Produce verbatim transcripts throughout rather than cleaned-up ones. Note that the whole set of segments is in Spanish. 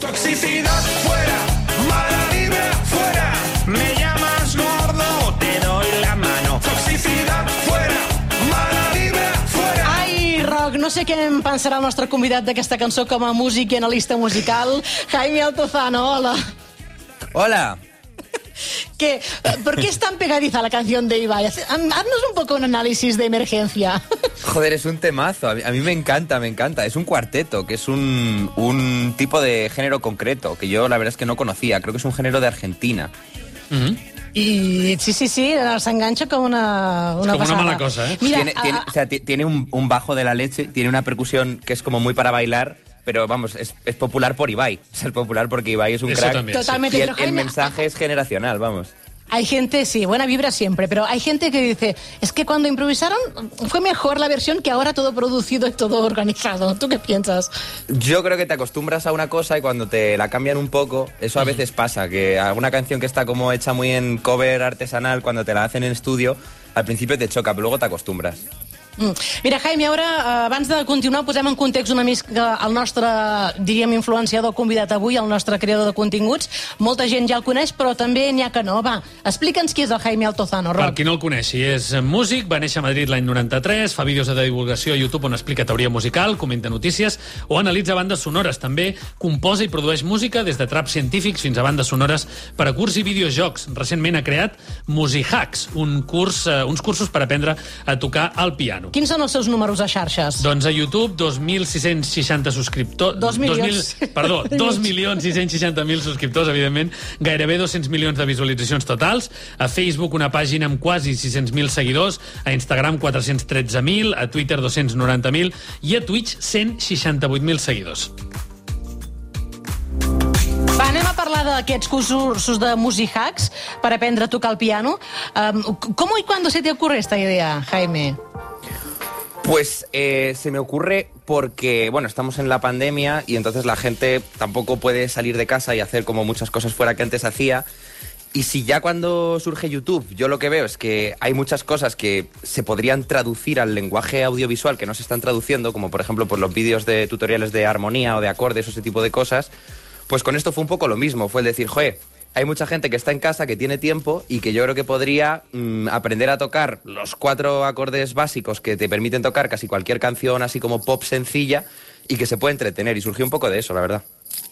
Toxicidad fuera, mala vibra fuera. Me llamas gordo, te doy la mano. Toxicidad fuera, mala vibra fuera. Ai, Roc, no sé què en pensarà el nostre convidat d'aquesta cançó com a músic i analista musical, Jaime Altozano. Hola. Hola. ¿Qué? ¿Por qué es tan pegadiza la canción de Ibai? Haznos un poco un análisis de emergencia. Joder, es un temazo. A mí, a mí me encanta, me encanta. Es un cuarteto, que es un, un tipo de género concreto, que yo la verdad es que no conocía. Creo que es un género de Argentina. Mm-hmm. Y sí, sí, sí, se engancha como una, una como pasada. una mala cosa, ¿eh? Mira, tiene, a, tiene, o sea, tiene un, un bajo de la leche, tiene una percusión que es como muy para bailar, pero vamos, es, es popular por Ibai. Es popular porque Ibai es un Eso crack. también, Totalmente. Y el, Pero, Jaime, el mensaje es generacional, vamos. Hay gente, sí, buena vibra siempre, pero hay gente que dice, es que cuando improvisaron fue mejor la versión que ahora todo producido y todo organizado. ¿Tú qué piensas? Yo creo que te acostumbras a una cosa y cuando te la cambian un poco, eso a veces pasa, que alguna canción que está como hecha muy en cover artesanal, cuando te la hacen en estudio, al principio te choca, pero luego te acostumbras. Mm. Mira, Jaime, ara, abans de continuar, posem en context una mica el nostre, diríem, influenciador convidat avui, el nostre creador de continguts. Molta gent ja el coneix, però també n'hi ha que no. Va, explica'ns qui és el Jaime Altozano, Roc. Per qui no el coneixi, és músic, va néixer a Madrid l'any noranta-tres, fa vídeos de divulgació a YouTube on explica teoria musical, comenta notícies o analitza bandes sonores. També composa i produeix música des de traps científics fins a bandes sonores per a curs i videojocs. Recentment ha creat Musihacks, un curs, uh, uns cursos per aprendre a tocar el piano. Quins són els seus números a xarxes? Doncs a YouTube, dos mil sis-cents seixanta subscriptors... Dos milions. dos mil, perdó, dos milions sis-cents seixanta mil subscriptors, evidentment, gairebé dos-cents milions de visualitzacions totals. A Facebook, una pàgina amb quasi sis-cents mil seguidors. A Instagram, quatre-cents tretze mil. A Twitter, dos-cents noranta mil. I a Twitch, cent seixanta-vuit mil seguidors. Va, anem a parlar d'aquests cursos de Musihacks per aprendre a tocar el piano. Um, ¿Cómo y cuándo se te ocurre esta idea, Jaime? Pues eh, se me ocurre porque, bueno, estamos en la pandemia y entonces la gente tampoco puede salir de casa y hacer como muchas cosas fuera que antes hacía. Y si ya cuando surge YouTube yo lo que veo es que hay muchas cosas que se podrían traducir al lenguaje audiovisual que no se están traduciendo, como por ejemplo por los vídeos de tutoriales de armonía o de acordes o ese tipo de cosas, pues con esto fue un poco lo mismo. Fue el decir, joder, hay mucha gente que está en casa, que tiene tiempo y que yo creo que podría mmm, aprender a tocar los cuatro acordes básicos que te permiten tocar casi cualquier canción así como pop sencilla y que se puede entretener. Y surgió un poco de eso, la verdad.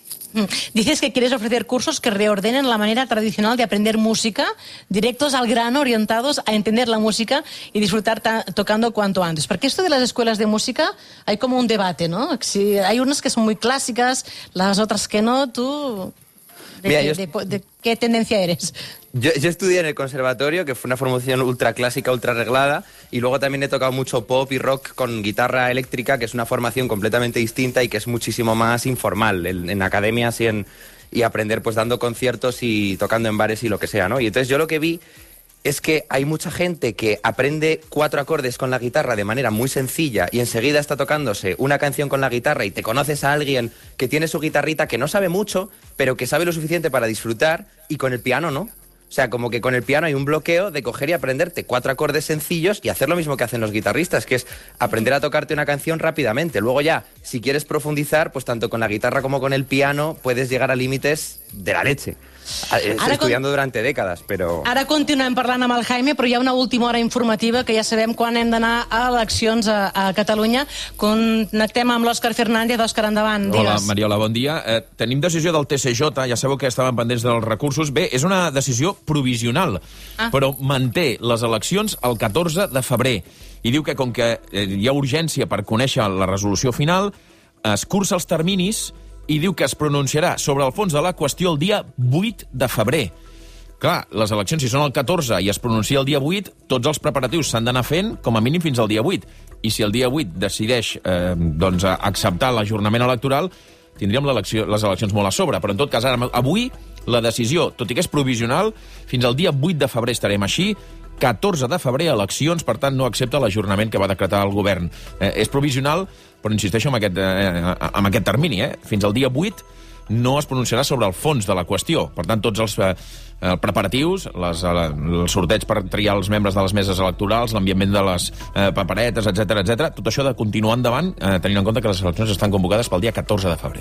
Dices que quieres ofrecer cursos que reordenen la manera tradicional de aprender música, directos al grano, orientados a entender la música y disfrutar tocando cuanto antes. Porque esto de las escuelas de música hay como un debate, ¿no? Si hay unas que son muy clásicas, las otras que no. ¿Tú de, Mira, qué, yo... de, de qué tendencia eres? Yo, yo estudié en el conservatorio, que fue una formación ultra clásica, ultra arreglada, y luego también he tocado mucho pop y rock con guitarra eléctrica, que es una formación completamente distinta y que es muchísimo más informal, en, en academias y, en, y aprender pues dando conciertos y tocando en bares y lo que sea, ¿no? Y entonces yo lo que vi es que hay mucha gente que aprende cuatro acordes con la guitarra de manera muy sencilla y enseguida está tocándose una canción con la guitarra y te conoces a alguien que tiene su guitarrita que no sabe mucho, pero que sabe lo suficiente para disfrutar, y con el piano no. O sea, como que con el piano hay un bloqueo de coger y aprenderte cuatro acordes sencillos y hacer lo mismo que hacen los guitarristas, que es aprender a tocarte una canción rápidamente. Luego ya, si quieres profundizar, pues tanto con la guitarra como con el piano puedes llegar a límites de la leche. Ara estudiando con... durante dècades, però... Ara continuem parlant amb el Jaime, però hi ha una última hora informativa que ja sabem quan hem d'anar a eleccions a, a Catalunya. Connectem amb l'Òscar Fernández. Òscar, endavant, digues. Hola, Mariola, bon dia. Eh, tenim decisió del T C J, ja sabeu que estaven pendents dels recursos. Bé, és una decisió provisional, ah. però manté les eleccions el catorze de febrer. I diu que com que eh, hi ha urgència per conèixer la resolució final, es cursa els terminis i diu que es pronunciarà sobre el fons de la qüestió el dia vuit de febrer. Clar, les eleccions, si són el catorze i es pronuncia el dia vuit, tots els preparatius s'han d'anar fent com a mínim fins al dia vuit. I si el dia vuit decideix eh, doncs, acceptar l'ajornament electoral, tindríem les eleccions molt a sobre. Però en tot cas, ara, avui, la decisió, tot i que és provisional, fins al dia vuit de febrer estarem així, catorze de febrer, eleccions, per tant, no accepta l'ajornament que va decretar el govern. Eh, és provisional, però insisteixo en aquest, eh, en aquest termini. Eh? Fins al dia vuit no es pronunciarà sobre el fons de la qüestió. Per tant, tots els eh, preparatius, les, el sorteig per triar els membres de les meses electorals, l'enviament de les eh, paperetes, etcètera, etcètera, tot això ha de continuar endavant, eh, tenint en compte que les eleccions estan convocades pel dia catorze de febrer.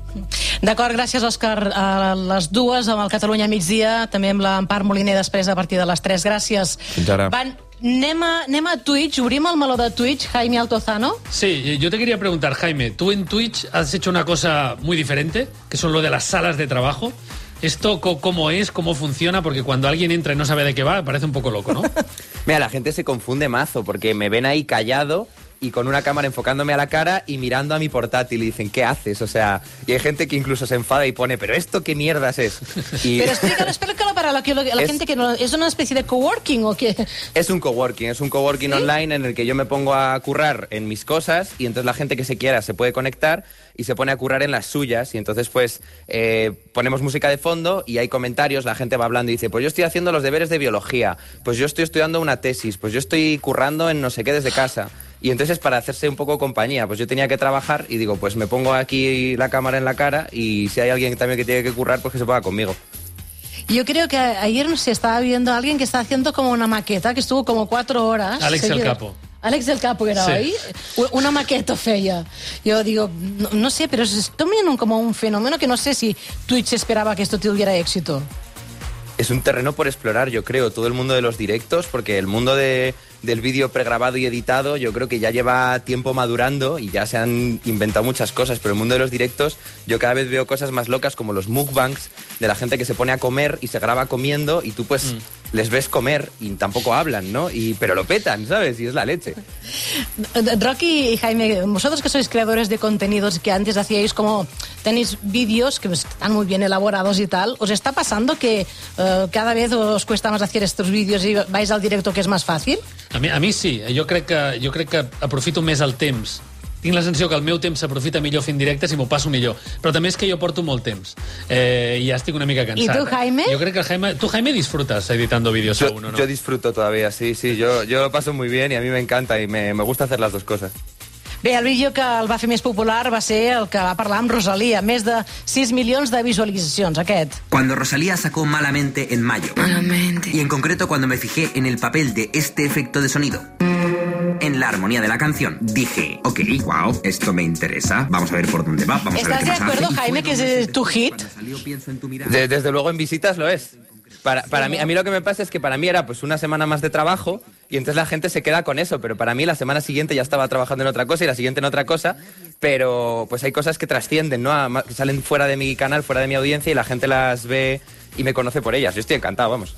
D'acord, gràcies, Òscar. A les dues, amb el Catalunya migdia, també amb l'Empar Moliner després a partir de les tres. Gràcies. Fins ara. Van, anem, a, anem a Twitch, obrim el meló de Twitch, Jaime Altozano. Sí, yo te quería preguntar, Jaime, tú en Twitch has hecho una cosa muy diferente, que son lo de las salas de trabajo. ¿Esto cómo es? ¿Cómo funciona? Porque cuando alguien entra y no sabe de qué va, parece un poco loco, ¿no? Mira, la gente se confunde mazo porque me ven ahí callado y con una cámara enfocándome a la cara y mirando a mi portátil y dicen, ¿qué haces? O sea, y hay gente que incluso se enfada y pone, ¿pero esto qué mierdas es? Y Pero explícalo, explícalo para la, la es, gente que no... ¿Es una especie de coworking o qué? Es un coworking, es un coworking ¿Sí? online en el que yo me pongo a currar en mis cosas y entonces la gente que se quiera se puede conectar y se pone a currar en las suyas y entonces pues eh, ponemos música de fondo y hay comentarios, la gente va hablando y dice, pues yo estoy haciendo los deberes de biología, pues yo estoy estudiando una tesis, pues yo estoy currando en no sé qué desde casa. Y entonces para hacerse un poco compañía, pues yo tenía que trabajar y digo, pues me pongo aquí la cámara en la cara y si hay alguien también que tiene que currar, pues que se ponga conmigo. Yo creo que ayer se estaba viendo a alguien que está haciendo como una maqueta, que estuvo como cuatro horas. Alex seguido. el Capo. Alex del Capo era sí. hoy. Una maqueta feia. Yo digo, no, no sé, pero es también un, como un fenómeno que no sé si Twitch esperaba que esto tuviera éxito. Es un terreno por explorar, yo creo, todo el mundo de los directos, porque el mundo de, del vídeo pregrabado y editado yo creo que ya lleva tiempo madurando y ya se han inventado muchas cosas, pero el mundo de los directos yo cada vez veo cosas más locas como los mukbangs, de la gente que se pone a comer y se graba comiendo y tú pues... Mm. les ves comer y tampoco hablan, ¿no? Y, pero lo petan, ¿sabes? Y es la leche. Rocky y Jaime, vosotros que sois creadores de contenidos, que antes hacíais como... tenéis vídeos que están muy bien elaborados y tal, ¿os está pasando que uh, cada vez os cuesta más hacer estos vídeos y vais al directo que es más fácil? A mi, a mi sí. Jo crec que, jo crec que aprofito més el temps. Tinc la sensació que el meu temps s'aprofita millor fent directes i m'ho passo millor. Però també és que jo porto molt temps. Eh, I ja estic una mica cansat. ¿Y tú, Jaime? Jo crec que el Jaime... Tu, Jaime, disfrutas editando vídeos yo, aún, ¿o no? Yo disfruto todavía, sí, sí. Yo, yo lo paso muy bien y a mí me encanta y me, me gusta hacer las dos cosas. Bé, el vídeo que el va fer més popular va ser el que va parlar amb Rosalía. Més de sis milions de visualitzacions, aquest. Cuando Rosalía sacó Malamente en mayo. Malamente. Y en concreto cuando me fijé en el papel de este efecto de sonido. En la armonía de la canción dije, ok, wow, esto me interesa, vamos a ver por dónde va, vamos a ver qué ¿Estás de nos acuerdo, hace. Jaime, que es tu hit? De, desde luego en visitas lo es. Para, para mí, a mí lo que me pasa es que para mí era pues una semana más de trabajo y entonces la gente se queda con eso, pero para mí la semana siguiente ya estaba trabajando en otra cosa y la siguiente en otra cosa, pero pues hay cosas que trascienden, ¿no? A, que salen fuera de mi canal, fuera de mi audiencia y la gente las ve y me conoce por ellas. Yo estoy encantado, vamos.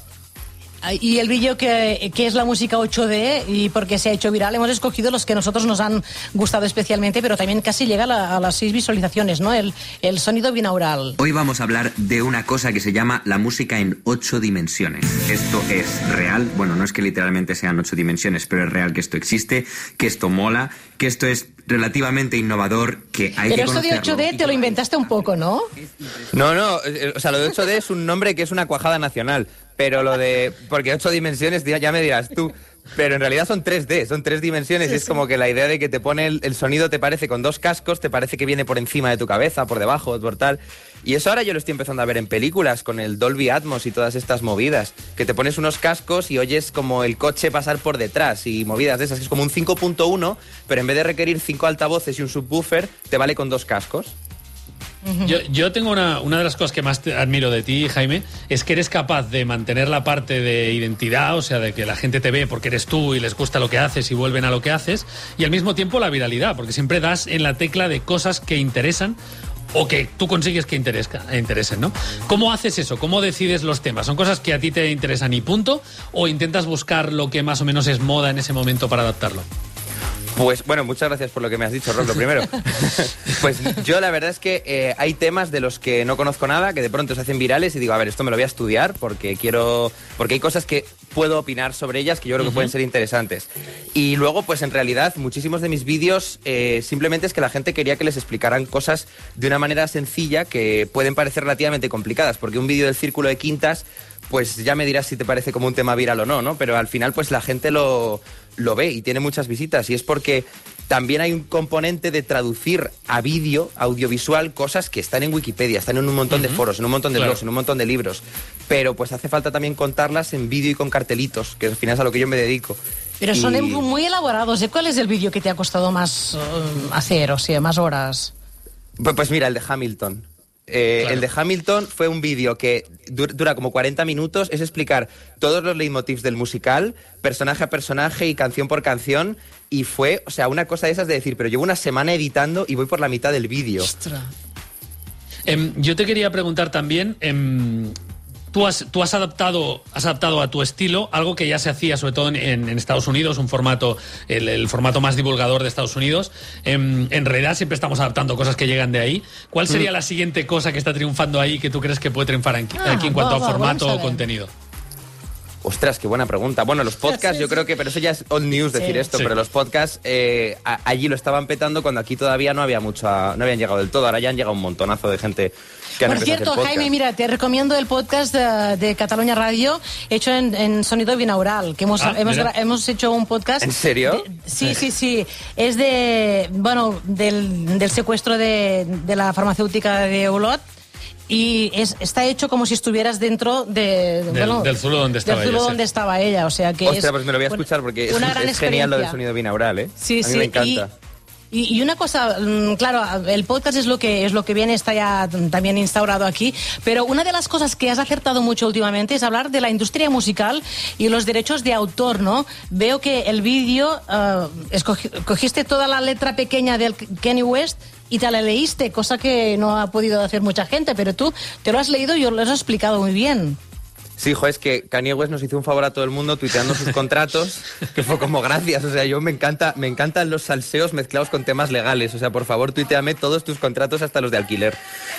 Y el vídeo que, que es la música ocho D y porque se ha hecho viral, hemos escogido los que a nosotros nos han gustado especialmente, pero también casi llega a, la, a las seis visualizaciones, ¿no? El, el sonido binaural. Hoy vamos a hablar de una cosa que se llama la música en ocho dimensiones. Esto es real, bueno, no es que literalmente sean ocho dimensiones, pero es real que esto existe, que esto mola, que esto es relativamente innovador, que hay pero que esto conocerlo. de ocho D te lo inventaste un poco, ¿no? No, no, o sea, lo de ocho D es un nombre que es una cuajada nacional. Pero lo de... Porque ocho dimensiones, ya me dirás tú. Pero en realidad son tres D, son tres dimensiones. Sí, y es sí. como que la idea de que te pone el, el sonido, te parece con dos cascos, te parece que viene por encima de tu cabeza, por debajo, por tal. Y eso ahora yo lo estoy empezando a ver en películas, con el Dolby Atmos y todas estas movidas. Que te pones unos cascos y oyes como el coche pasar por detrás y movidas de esas. Es como un cinco punto uno, pero en vez de requerir cinco altavoces y un subwoofer, te vale con dos cascos. Yo, yo tengo una, una de las cosas que más te admiro de ti, Jaime, es que eres capaz de mantener la parte de identidad, o sea, de que la gente te ve porque eres tú y les gusta lo que haces y vuelven a lo que haces, y al mismo tiempo la viralidad, porque siempre das en la tecla de cosas que interesan o que tú consigues que interesen, ¿no? ¿Cómo haces eso? ¿Cómo decides los temas? ¿Son cosas que a ti te interesan y punto? ¿O intentas buscar lo que más o menos es moda en ese momento para adaptarlo? Pues bueno, muchas gracias por lo que me has dicho, Rob, lo primero. Pues yo la verdad es que eh, hay temas de los que no conozco nada, que de pronto se hacen virales y digo, a ver, esto me lo voy a estudiar porque quiero, porque hay cosas que puedo opinar sobre ellas que yo creo que uh-huh. pueden ser interesantes. Y luego, pues en realidad, muchísimos de mis vídeos eh, simplemente es que la gente quería que les explicaran cosas de una manera sencilla que pueden parecer relativamente complicadas, porque un vídeo del Círculo de Quintas, pues ya me dirás si te parece como un tema viral o no, ¿no? Pero al final, pues la gente lo... lo ve y tiene muchas visitas y es porque también hay un componente de traducir a vídeo, audiovisual, cosas que están en Wikipedia, están en un montón uh-huh. de foros, en un montón de claro. blogs, en un montón de libros, pero pues hace falta también contarlas en vídeo y con cartelitos, que al final es a lo que yo me dedico. Pero y... son muy elaborados. ¿Cuál es el vídeo que te ha costado más uh, hacer, o sea, más horas? Pues, pues mira, el de Hamilton. Eh, Claro. El de Hamilton fue un vídeo que dur- dura como cuarenta minutos, es explicar todos los leitmotivs del musical, personaje a personaje y canción por canción, y fue, o sea, una cosa de esas de decir, pero llevo una semana editando y voy por la mitad del vídeo. Ostras. Em, yo te quería preguntar también, em, tú, has, tú has, adaptado, has adaptado a tu estilo algo que ya se hacía, sobre todo en, en- en Estados Unidos, un formato, el, el formato más divulgador de Estados Unidos. Em, en realidad siempre estamos adaptando cosas que llegan de ahí. ¿Cuál sería Mm. la siguiente cosa que está triunfando ahí que tú crees que puede triunfar aquí, Ah, aquí en va, cuanto va, a formato vamos a o ver. contenido? Ostras, qué buena pregunta. Bueno, los podcasts, yo creo que, pero eso ya es old news decir Sí. esto, Sí. pero los podcasts eh, a- allí lo estaban petando cuando aquí todavía no había mucha, no habían llegado del todo. Ahora ya han llegado un montonazo de gente que han Por empezado a cierto, hacer podcast. Jaime, mira, te recomiendo el podcast de, de Cataluña Radio hecho en, en sonido binaural, que hemos, Ah, hemos, mira. gra- hemos hecho un podcast. ¿En serio? de- sí, sí, sí. Es de, bueno, del, del secuestro de, de la farmacéutica de Olot. Y es, está hecho como si estuvieras dentro de, Del- bueno, del zulo donde estaba del zulo ella, sí. donde estaba ella, o sea que Ostras, es pues me lo voy a una- escuchar porque es, una gran es genial lo del experiencia. sonido binaural, ¿eh? Sí, a mí sí. me encanta. Y, y una cosa, mm, claro, el podcast es lo que es lo que viene, está ya mm, también instaurado aquí, pero una de las cosas que has acertado mucho últimamente es hablar de la industria musical y los derechos de autor, ¿no? Veo que el vídeo, eh, escogi- cogiste toda la letra pequeña del Kanye West y te la leíste, cosa que no ha podido hacer mucha gente, pero tú te lo has leído y lo has explicado muy bien. Sí, jo, es que Kanye West nos hizo un favor a todo el mundo tuiteando sus contratos, que fue como gracias. O sea, yo me encanta, me encantan los salseos mezclados con temas legales. O sea, por favor, tuiteame todos tus contratos hasta los de alquiler.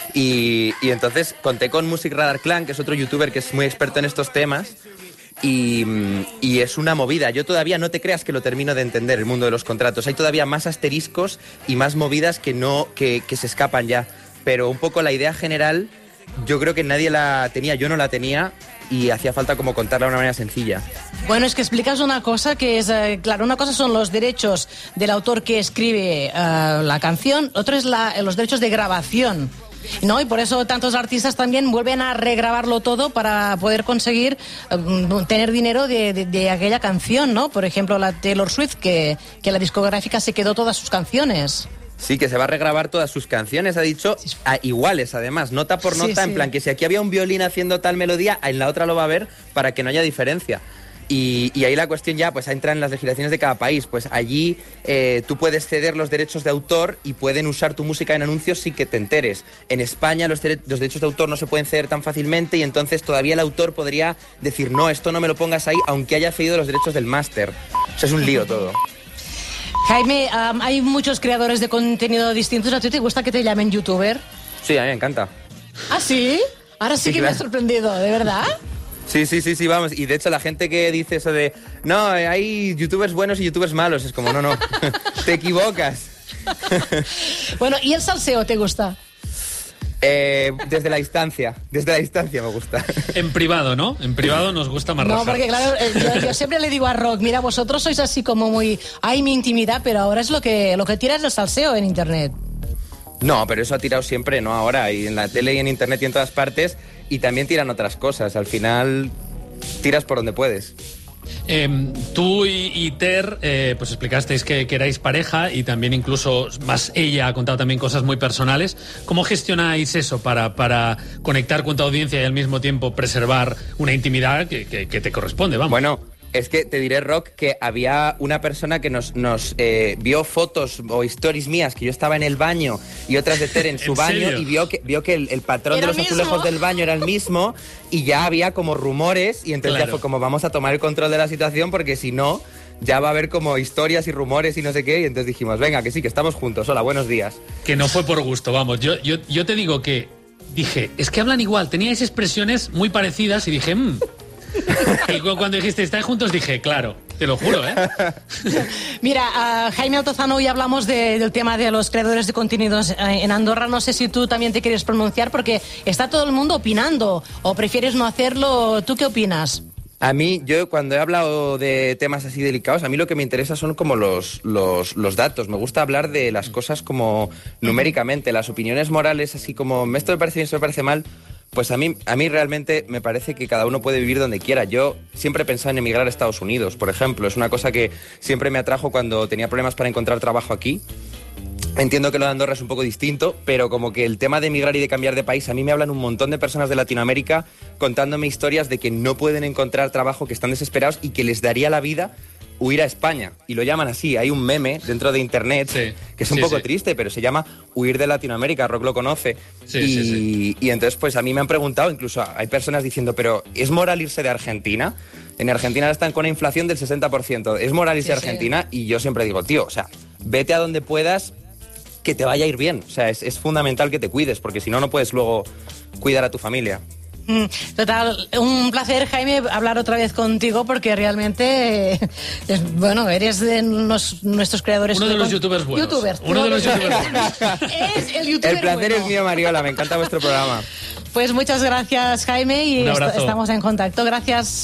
Y, y entonces conté con Music Radar Clan, que es otro youtuber que es muy experto en estos temas. Y, y es una movida. Yo todavía no te creas que lo termino de entender, el mundo de los contratos. Hay todavía más asteriscos y más movidas que no que, que se escapan ya. Pero un poco la idea general, yo creo que nadie la tenía, yo no la tenía y hacía falta como contarla de una manera sencilla. Bueno, es que explicas una cosa que es, eh, claro, una cosa son los derechos del autor que escribe eh, la canción, otro es la, los derechos de grabación. ¿No? Y por eso tantos artistas también vuelven a regrabarlo todo para poder conseguir eh, tener dinero de, de- de aquella canción, ¿no? Por ejemplo, la Taylor Swift, que, que la discográfica se quedó todas sus canciones. Sí, que se va a regrabar todas sus canciones, ha dicho, a iguales además, nota por Sí, nota, sí. en plan que si aquí había un violín haciendo tal melodía, en la otra lo va a haber para que no haya diferencia. Y, y ahí la cuestión ya pues entra en las legislaciones de cada país. Pues allí eh, tú puedes ceder los derechos de autor y pueden usar tu música en anuncios sin que te enteres. En España los, dere- los derechos de autor no se pueden ceder tan fácilmente y entonces todavía el autor podría decir no, esto no me lo pongas ahí, aunque haya cedido los derechos del máster. O sea, es un lío todo. Jaime, um, hay muchos creadores de contenido distintos. ¿A ti te gusta que te llamen youtuber? Sí, a mí me encanta. ¿Ah, sí? Ahora sí, Sí, que me claro. ha sorprendido, ¿de verdad? Sí, sí, sí, sí, vamos. Y de hecho la gente que dice eso de no, eh, hay youtubers buenos y youtubers malos, es como, no, no, te equivocas. Bueno, ¿y el salseo te gusta? Eh, desde la distancia, desde la distancia me gusta. En privado, ¿no? En privado nos gusta más No, rajar. porque claro, eh, yo, yo siempre le digo a Rock, mira, vosotros sois así como muy... Hay mi intimidad, pero ahora es lo que, lo que tira es el salseo en Internet. No, pero eso ha tirado siempre, ¿no? Ahora, y en la tele y en internet y en todas partes, y también tiran otras cosas. Al final, tiras por donde puedes. Eh, tú y, y Ter, eh, pues explicasteis que, que erais pareja y también incluso más ella ha contado también cosas muy personales. ¿Cómo gestionáis eso para, para conectar con tu audiencia y al mismo tiempo preservar una intimidad que, que, que te corresponde? Vamos. Bueno, es que te diré, Rock, que había una persona que nos, nos eh, vio fotos o stories mías que yo estaba en el baño y otras de Ter en su ¿En baño serio? y vio que, vio que el, el patrón Era de los el mismo. azulejos del baño era el mismo y ya había como rumores y entonces Claro. ya fue como vamos a tomar el control de la situación porque si no ya va a haber como historias y rumores y no sé qué y entonces dijimos, venga, que sí, que estamos juntos, hola, buenos días. Que no fue por gusto, vamos. Yo, yo, yo te digo que dije, es que hablan igual, teníais expresiones muy parecidas y dije, mmm. Y cu- cuando dijiste, ¿estáis juntos? Dije, claro, te lo juro, ¿eh? Mira, ah, Jaime Altozano, hoy hablamos de- del tema de los creadores de contenidos eh, en Andorra. No sé si tú también te quieres pronunciar porque está todo el mundo opinando. ¿O prefieres no hacerlo? ¿Tú qué opinas? A mí, yo cuando he hablado de temas así delicados, a mí lo que me interesa son como los, los, los datos. Me gusta hablar de las cosas como numéricamente, las opiniones morales, así como esto me parece bien, esto me parece mal. Pues a mí, a mí realmente me parece que cada uno puede vivir donde quiera. Yo siempre he pensado en emigrar a Estados Unidos, por ejemplo. Es una cosa que siempre me atrajo cuando tenía problemas para encontrar trabajo aquí. Entiendo que lo de Andorra es un poco distinto, pero como que el tema de emigrar y de cambiar de país, a mí me hablan un montón de personas de Latinoamérica contándome historias de que no pueden encontrar trabajo, que están desesperados y que les daría la vida huir a España. Y lo llaman así. Hay un meme dentro de internet sí, que es un sí, poco sí. triste, pero se llama Huir de Latinoamérica. Rock lo conoce. Sí, y, sí, sí. y entonces, pues a mí me han preguntado, incluso hay personas diciendo, pero ¿es moral irse de Argentina? En Argentina están con una inflación del sesenta por ciento. ¿Es moral irse Sí, a sí. Argentina? Y yo siempre digo, tío, o sea, vete a donde puedas, que te vaya a ir bien. O sea, es, es fundamental que te cuides, porque si no, no puedes luego cuidar a tu familia. Mm, Total, un placer, Jaime, hablar otra vez contigo, porque realmente, eh, es- bueno, eres de nos- nuestros creadores. Uno de los con- youtubers buenos. Youtubers. Uno no, de los no, youtubers buenos. Es el youtuber El placer bueno. es mío, Mariola. Me encanta vuestro programa. Pues muchas gracias, Jaime, y Un est- abrazo. estamos en contacto. Gracias.